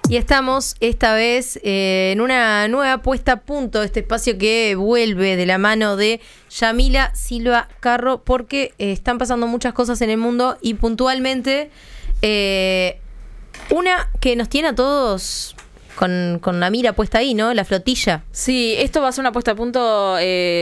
Y estamos esta vez en una nueva puesta a punto de este espacio que vuelve de la mano de Yamila Silva Carro, porque están pasando muchas cosas en el mundo y puntualmente una que nos tiene a todos con la mira puesta ahí, ¿no? La flotilla. Sí, esto va a ser una puesta a punto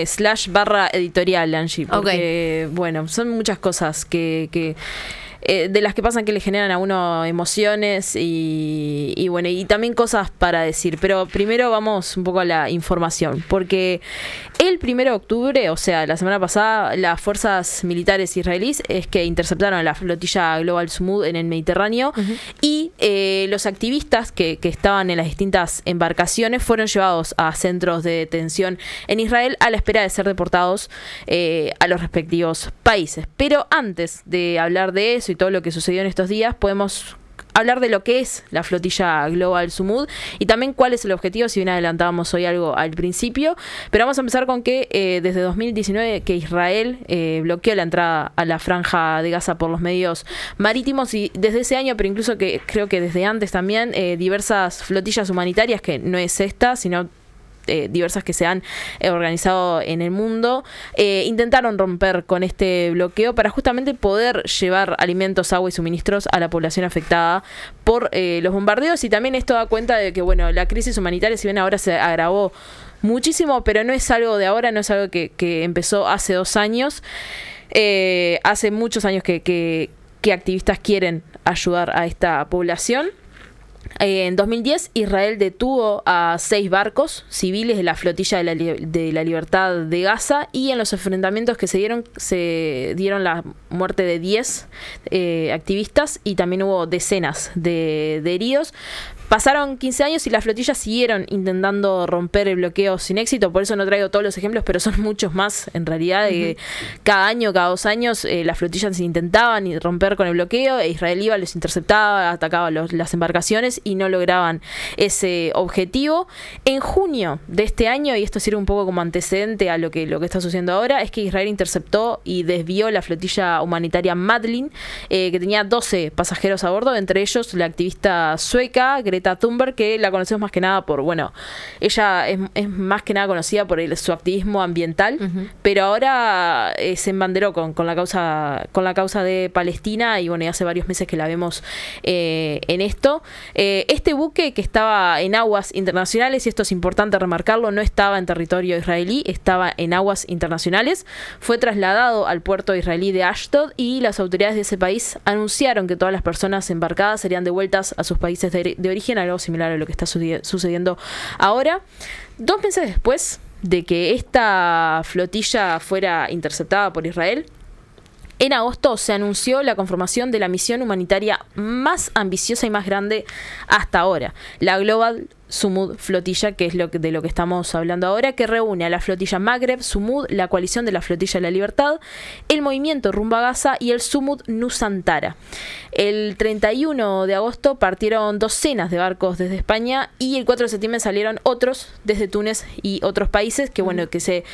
/ editorial, Angie, porque bueno, son muchas cosas que de las que pasan que le generan a uno emociones y bueno, y también cosas para decir. Pero primero vamos un poco a la información, porque el 1 de octubre, o sea, la semana pasada, las fuerzas militares israelíes interceptaron a la flotilla Global Sumud en el Mediterráneo. Y los activistas que estaban en las distintas embarcaciones fueron llevados a centros de detención en Israel a la espera de ser deportados a los respectivos países. Pero antes de hablar de eso y todo lo que sucedió en estos días, podemos hablar de lo que es la flotilla Global Sumud y también cuál es el objetivo, si bien adelantábamos hoy algo al principio. Pero vamos a empezar con que desde 2019 que Israel bloqueó la entrada a la franja de Gaza por los medios marítimos, y desde ese año, pero incluso que creo que desde antes también, diversas flotillas humanitarias, que no es esta, sino diversas que se han organizado en el mundo, intentaron romper con este bloqueo para justamente poder llevar alimentos, agua y suministros a la población afectada por los bombardeos. Y también esto da cuenta de que, bueno, la crisis humanitaria, si bien ahora se agravó muchísimo, pero no es algo de ahora, no es algo que empezó hace 2 años. Hace muchos años que activistas quieren ayudar a esta población. En 2010 Israel detuvo a 6 barcos civiles de la flotilla de la libertad de Gaza, y en los enfrentamientos que se dieron la muerte de 10 activistas, y también hubo decenas de heridos. Pasaron 15 años y las flotillas siguieron intentando romper el bloqueo sin éxito. Por eso no traigo todos los ejemplos, pero son muchos más en realidad. Cada año, cada 2 años, las flotillas intentaban romper con el bloqueo, e Israel iba, los interceptaba, atacaba las embarcaciones y no lograban ese objetivo. En junio de este año, y esto sirve un poco como antecedente a lo que está sucediendo ahora, es que Israel interceptó y desvió la flotilla humanitaria Madlin, que tenía 12 pasajeros a bordo, entre ellos la activista sueca Greta Thunberg, que la conocemos más que nada por, bueno, ella es más que nada conocida por su activismo ambiental, pero ahora se embanderó con la causa de Palestina, y bueno, y hace varios meses que la vemos en esto. Este buque, que estaba en aguas internacionales, y esto es importante remarcarlo, no estaba en territorio israelí, estaba en aguas internacionales, fue trasladado al puerto israelí de Ashdod, y las autoridades de ese país anunciaron que todas las personas embarcadas serían devueltas a sus países de origen, algo similar a lo que está sucediendo ahora. 2 meses después de que esta flotilla fuera interceptada por Israel, en agosto se anunció la conformación de la misión humanitaria más ambiciosa y más grande hasta ahora, la Global Sumud Flotilla, que es de lo que estamos hablando ahora, que reúne a la flotilla Magreb, Sumud, la coalición de la flotilla de la libertad, el movimiento Rumbo a Gaza y el Sumud Nusantara. El 31 de agosto partieron docenas de barcos desde España, y el 4 de septiembre salieron otros desde Túnez y otros países, que bueno,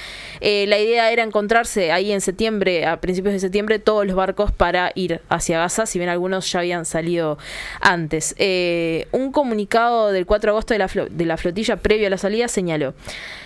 la idea era encontrarse ahí en septiembre, a principios de septiembre, todos los barcos para ir hacia Gaza, si bien algunos ya habían salido antes. Un comunicado del 4 de agosto de la flotilla previo a la salida señaló: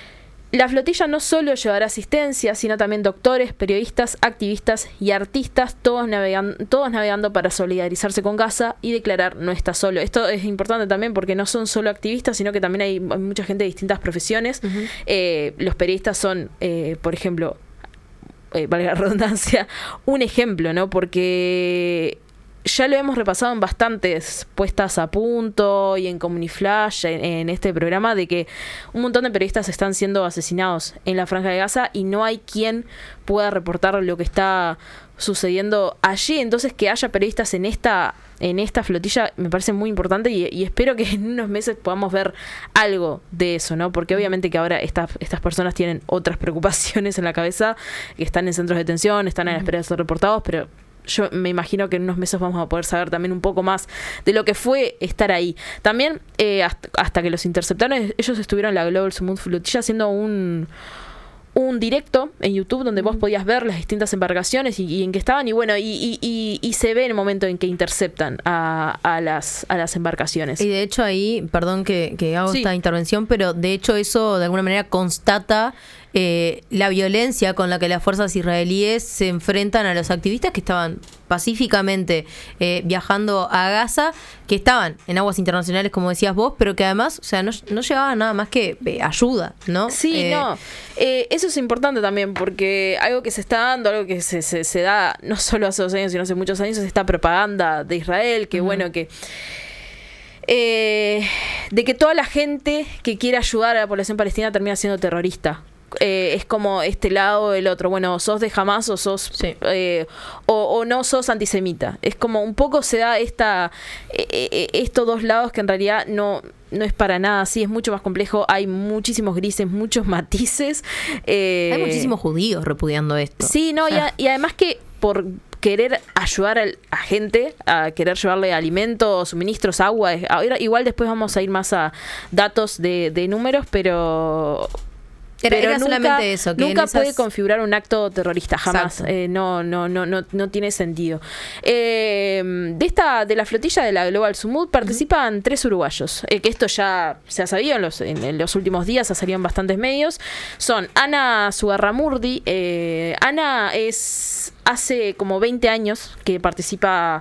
la flotilla no solo llevará asistencia, sino también doctores, periodistas, activistas y artistas, todos navegando para solidarizarse con Gaza y declarar no está solo. Esto es importante también porque no son solo activistas, sino que también hay mucha gente de distintas profesiones. Los periodistas son, por ejemplo, valga la redundancia, un ejemplo, ¿no? Porque ya lo hemos repasado en bastantes puestas a punto y en Comuniflash, en este programa, de que un montón de periodistas están siendo asesinados en la Franja de Gaza y no hay quien pueda reportar lo que está sucediendo allí. Entonces, que haya periodistas en esta flotilla me parece muy importante, y espero que en unos meses podamos ver algo de eso, ¿no? Porque obviamente que ahora estas personas tienen otras preocupaciones en la cabeza, que están en centros de detención, están a la espera de ser reportados, pero yo me imagino que en unos meses vamos a poder saber también un poco más de lo que fue estar ahí. También, hasta que los interceptaron, ellos estuvieron en la Global Sumud Flotilla haciendo un un directo en YouTube donde vos podías ver las distintas embarcaciones y en qué estaban, y bueno, y se ve el momento en que interceptan a las embarcaciones. Y de hecho ahí, perdón que hago esta intervención, pero de hecho eso de alguna manera constata la violencia con la que las fuerzas israelíes se enfrentan a los activistas que estaban pacíficamente viajando a Gaza, que estaban en aguas internacionales, como decías vos, pero que además, o sea, no llevaban nada más que ayuda, ¿no? Sí, no. Eso es importante también, porque algo que se está dando, algo que se da no solo hace 2 años, sino hace muchos años, es esta propaganda de Israel, que bueno, que de que toda la gente que quiere ayudar a la población palestina termina siendo terrorista. Es como este lado o el otro. Bueno, sos de Hamas o sos o no sos antisemita. Es como un poco se da estos dos lados que en realidad no es para nada así, es mucho más complejo. Hay muchísimos grises, muchos matices. Hay muchísimos judíos repudiando esto. Sí, no, y además que por querer ayudar a gente, a querer llevarle alimentos, suministros, agua. Igual después vamos a ir más a datos de números, pero era nunca, solamente eso. Que nunca puede configurar un acto terrorista, jamás. No tiene sentido. De la flotilla de la Global Sumud participan 3 uruguayos, que esto ya se ha sabido en los últimos días, ha salido en bastantes medios. Son Ana Zugarramurdi. Ana hace como 20 años que participa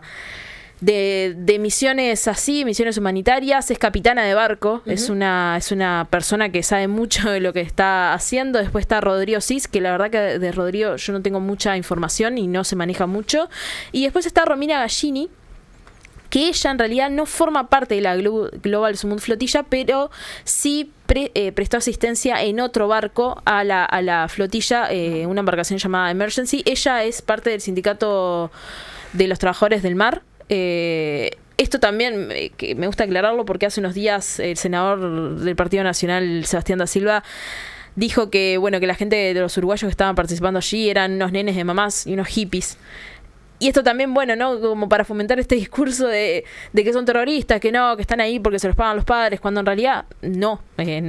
de misiones así, misiones humanitarias. Es capitana de barco. Es una persona que sabe mucho de lo que está haciendo. Después está Rodrigo Cis, que la verdad que de Rodrigo yo no tengo mucha información y no se maneja mucho. Y después está Romina Gallini, que ella en realidad no forma parte de la Global Sumud Flotilla, pero sí prestó asistencia en otro barco a la flotilla, una embarcación llamada Emergency. Ella es parte del sindicato de los trabajadores del mar. Esto también que me gusta aclararlo, porque hace unos días el senador del Partido Nacional, Sebastián da Silva, dijo que que la gente de los uruguayos que estaban participando allí eran unos nenes de mamás y unos hippies. Y esto también, ¿no? Como para fomentar este discurso de que son terroristas, que están ahí porque se los pagan los padres, cuando en realidad no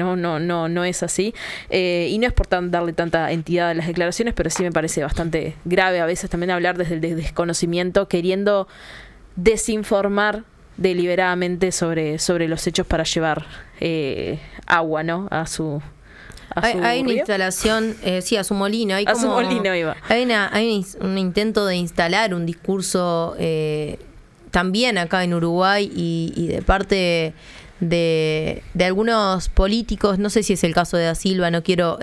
es así. Y no es por darle tanta entidad a las declaraciones, pero sí me parece bastante grave a veces también hablar desde el desconocimiento, queriendo desinformar deliberadamente sobre los hechos para llevar agua, ¿no? Hay una instalación, a su molino. Hay su molino iba. Hay un intento de instalar un discurso también acá en Uruguay y de parte de algunos políticos. No sé si es el caso de Da Silva, no quiero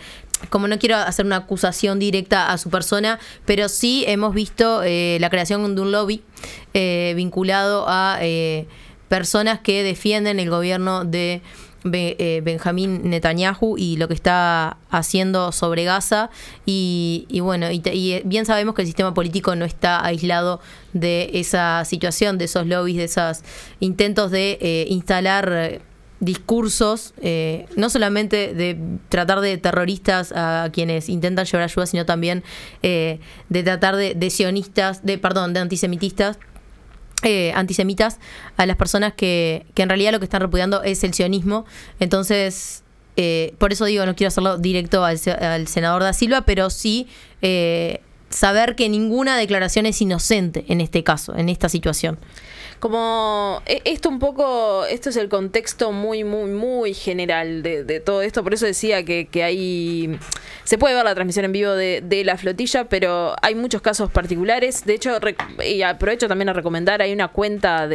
hacer una acusación directa a su persona, pero sí hemos visto la creación de un lobby vinculado a personas que defienden el gobierno de Benjamín Netanyahu y lo que está haciendo sobre Gaza y bien sabemos que el sistema político no está aislado de esa situación, de esos lobbies, de esos intentos de instalar discursos, no solamente de tratar de terroristas a quienes intentan llevar ayuda, sino también de tratar de sionistas, de antisemitistas, antisemitas a las personas que en realidad lo que están repudiando es el sionismo. Entonces, por eso digo, no quiero hacerlo directo al senador Da Silva, pero sí saber que ninguna declaración es inocente en este caso, en esta situación. Como esto es el contexto muy, muy, muy general de todo esto. Por eso decía que hay... Se puede ver la transmisión en vivo de la flotilla, pero hay muchos casos particulares. De hecho, y aprovecho también a recomendar, hay una cuenta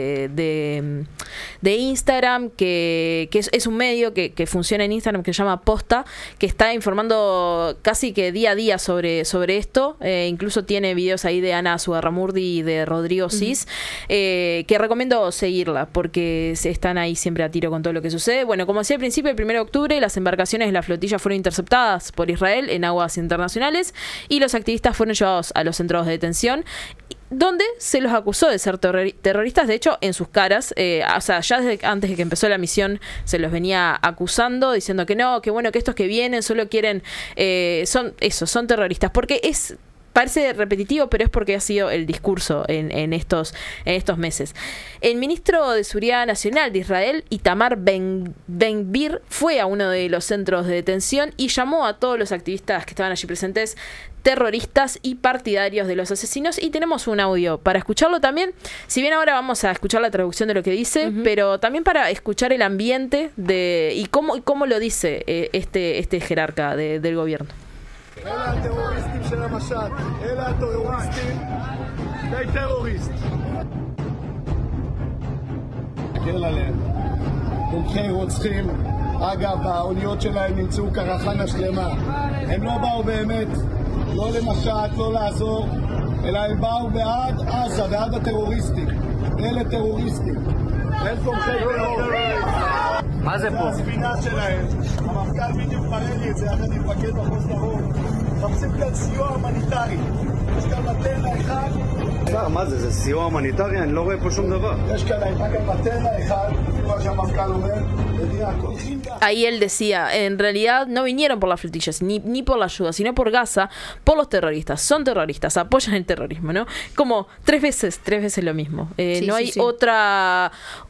de Instagram que es un medio que funciona en Instagram, que se llama Posta, que está informando casi que día a día sobre esto. Incluso tiene videos ahí de Ana Zugarramurdi y de Rodrigo Cis, que recomiendo seguirla, porque están ahí siempre a tiro con todo lo que sucede. Bueno, como decía al principio, el 1 de octubre las embarcaciones de la flotilla fueron interceptadas por Israel en aguas internacionales y los activistas fueron llevados a los centros de detención, donde se los acusó de ser terroristas. De hecho, en sus caras, ya desde antes de que empezó la misión se los venía acusando, diciendo que no, que estos que vienen solo quieren, son terroristas, porque parece repetitivo, pero es porque ha sido el discurso en estos meses. El ministro de Seguridad Nacional de Israel, Itamar Ben-Gvir, fue a uno de los centros de detención y llamó a todos los activistas que estaban allí presentes terroristas y partidarios de los asesinos, y tenemos un audio para escucharlo también, si bien ahora vamos a escuchar la traducción de lo que dice, pero también para escuchar el ambiente y cómo lo dice este jerarca del gobierno. אגב, האוניות שלהם נמצאו קרחנה שלמה. הם לא באו באמת, לא למשט, לא לעזור, אלא הם באו בעד עזה, בעד הטרוריסטים. אלה טרוריסטים. אין תומכי טרור. מה זה פה? הספינה שלהם. המפכ"ל בדיוק מראה לי את זה, יחד עם מפקד מחוז דרום. מחפשים כאן סיוע הומניטרי. יש כאן מטרנה אחד. מה זה? זה סיוע הומניטרי? אני לא רואה פה שום דבר. יש כאן מטרנה אחד, כמו שהמפכ"ל אומר. Ahí él decía, en realidad no vinieron por las flotillas ni por la ayuda, sino por Gaza, por los terroristas. Son terroristas, apoyan el terrorismo, ¿no? Como tres veces lo mismo. No hay otra...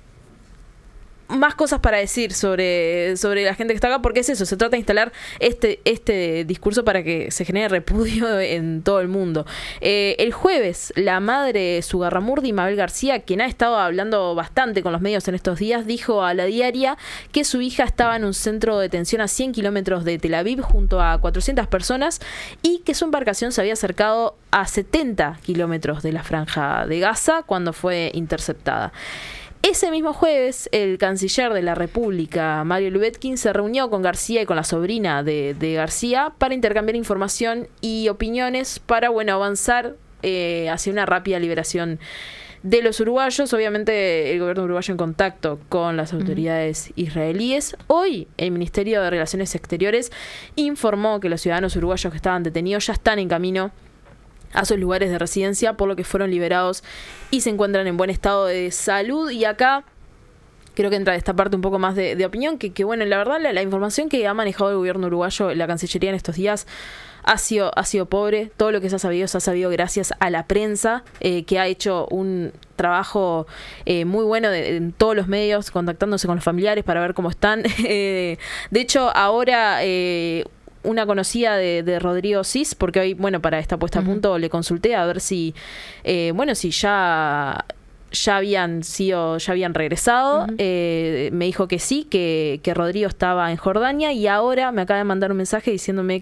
más cosas para decir sobre la gente que está acá, porque es eso, se trata de instalar este discurso para que se genere repudio en todo el mundo. El jueves, la madre Sugarramurdi, Mabel García, quien ha estado hablando bastante con los medios en estos días, dijo a La Diaria que su hija estaba en un centro de detención a 100 kilómetros de Tel Aviv junto a 400 personas y que su embarcación se había acercado a 70 kilómetros de la franja de Gaza cuando fue interceptada. Ese mismo jueves, el canciller de la República, Mario Lubetkin, se reunió con García y con la sobrina de García para intercambiar información y opiniones para, avanzar hacia una rápida liberación de los uruguayos. Obviamente, el gobierno uruguayo en contacto con las autoridades israelíes. Hoy, el Ministerio de Relaciones Exteriores informó que los ciudadanos uruguayos que estaban detenidos ya están en camino a sus lugares de residencia, por lo que fueron liberados y se encuentran en buen estado de salud. Y acá creo que entra esta parte un poco más de opinión, que la verdad la información que ha manejado el gobierno uruguayo, la Cancillería en estos días, ha sido pobre. Todo lo que se ha sabido gracias a la prensa, que ha hecho un trabajo muy bueno en todos los medios, contactándose con los familiares para ver cómo están. De hecho, ahora... una conocida de Rodrigo Cis, porque hoy, para esta puesta a punto le consulté a ver si ya habían regresado. Me dijo que sí, que Rodrigo estaba en Jordania, y ahora me acaba de mandar un mensaje diciéndome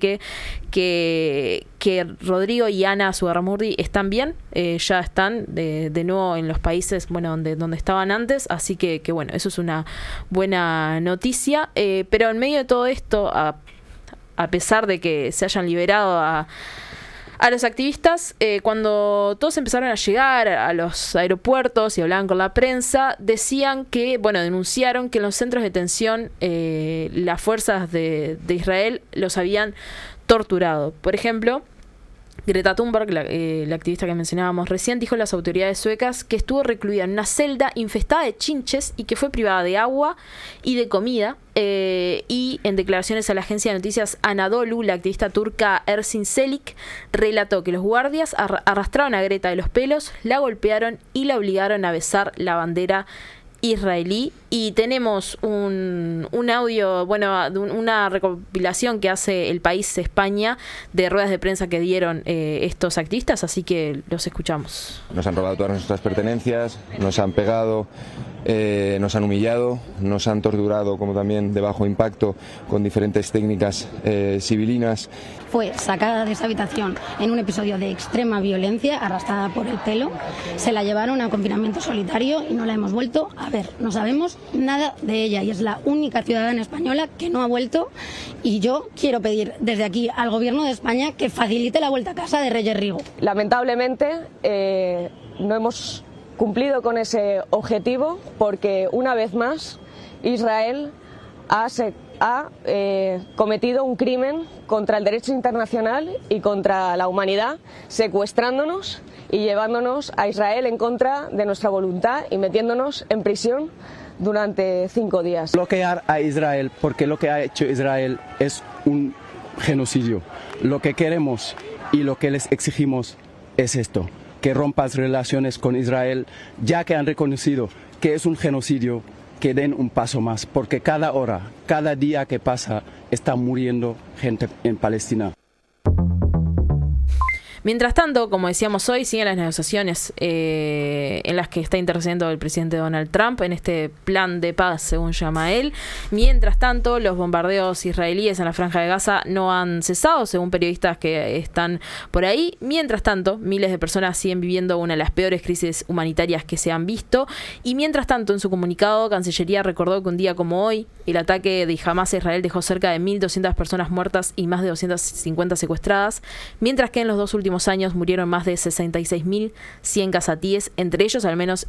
que Rodrigo y Ana Sugarramurdi están bien, ya están de nuevo en los países donde estaban antes, así que eso es una buena noticia. Pero en medio de todo esto, a pesar de que se hayan liberado a los activistas, cuando todos empezaron a llegar a los aeropuertos y hablaban con la prensa, decían que, denunciaron que en los centros de detención las fuerzas de Israel los habían torturado. Por ejemplo, Greta Thunberg, la activista que mencionábamos recién, dijo a las autoridades suecas que estuvo recluida en una celda infestada de chinches y que fue privada de agua y de comida. Y en declaraciones a la agencia de noticias Anadolu, la activista turca Ersin Selik relató que los guardias arrastraron a Greta de los pelos, la golpearon y la obligaron a besar la bandera israelí. Y tenemos un audio, una recopilación que hace El País España de ruedas de prensa que dieron estos activistas, así que los escuchamos. Nos han robado todas nuestras pertenencias, nos han pegado, nos han humillado, nos han torturado, como también de bajo impacto, con diferentes técnicas civilinas. Fue sacada de esa habitación en un episodio de extrema violencia, arrastrada por el pelo. Se la llevaron a confinamiento solitario y no la hemos vuelto a ver. No sabemos nada de ella y es la única ciudadana española que no ha vuelto. Y yo quiero pedir desde aquí al Gobierno de España que facilite la vuelta a casa de Reyes Rigo. Lamentablemente no hemos cumplido con ese objetivo, porque una vez más Israel ha cometido un crimen contra el derecho internacional y contra la humanidad, secuestrándonos y llevándonos a Israel en contra de nuestra voluntad y metiéndonos en prisión durante 5 días. Bloquear a Israel, porque lo que ha hecho Israel es un genocidio. Lo que queremos y lo que les exigimos es esto, que rompas relaciones con Israel, ya que han reconocido que es un genocidio, que den un paso más, porque cada hora, cada día que pasa, está muriendo gente en Palestina. Mientras tanto, como decíamos hoy, siguen las negociaciones en las que está intercediendo el presidente Donald Trump en este plan de paz, según llama él. Mientras tanto, los bombardeos israelíes en la Franja de Gaza no han cesado, según periodistas que están por ahí. Mientras tanto, miles de personas siguen viviendo una de las peores crisis humanitarias que se han visto. Y mientras tanto, en su comunicado, Cancillería recordó que un día como hoy, el ataque de Hamas a Israel dejó cerca de 1.200 personas muertas y más de 250 secuestradas, mientras que en los dos últimos años murieron más de 66.100 gazatíes, entre ellos al menos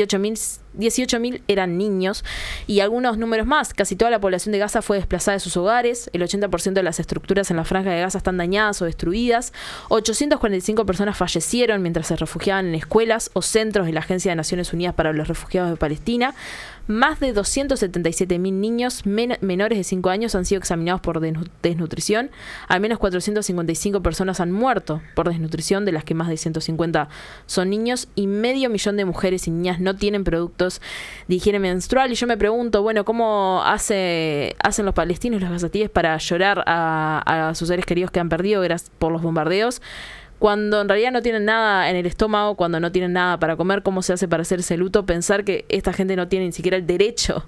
18.000 eran niños, y algunos números más. Casi toda la población de Gaza fue desplazada de sus hogares, el 80% de las estructuras en la Franja de Gaza están dañadas o destruidas, 845 personas fallecieron mientras se refugiaban en escuelas o centros de la Agencia de Naciones Unidas para los Refugiados de Palestina. Más de 277.000 niños menores de 5 años han sido examinados por desnutrición. Al menos 455 personas han muerto por desnutrición, de las que más de 150 son niños, y 500.000 de mujeres y niñas no tienen productos de higiene menstrual. Y yo me pregunto, bueno, ¿cómo hacen los palestinos y los gazatíes para llorar a sus seres queridos que han perdido por los bombardeos, cuando en realidad no tienen nada en el estómago, cuando no tienen nada para comer? ¿Cómo se hace para hacer ese luto? Pensar que esta gente no tiene ni siquiera el derecho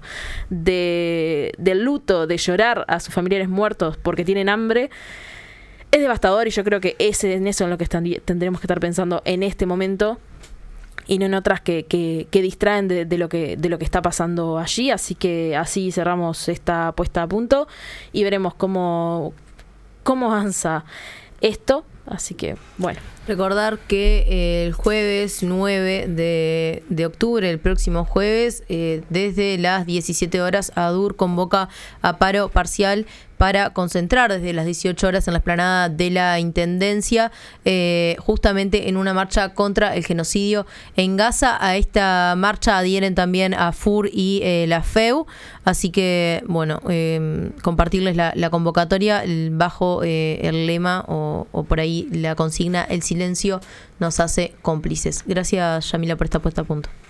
del luto, de llorar a sus familiares muertos porque tienen hambre, es devastador. Y yo creo que en eso es lo que tendremos que estar pensando en este momento, y no en otras que distraen de lo que está pasando allí. Así que así cerramos esta puesta a punto y veremos cómo avanza esto. Así que, bueno. Recordar que el jueves 9 de octubre, el próximo jueves, desde las 17 horas, ADUR convoca a paro parcial para concentrar desde las 18 horas en la explanada de la Intendencia, justamente en una marcha contra el genocidio en Gaza. A esta marcha adhieren también AFUR y la FEU, así que, bueno, compartirles la convocatoria bajo el lema o por ahí la consigna: el silencio nos hace cómplices. Gracias, Yamila, por esta puesta a punto.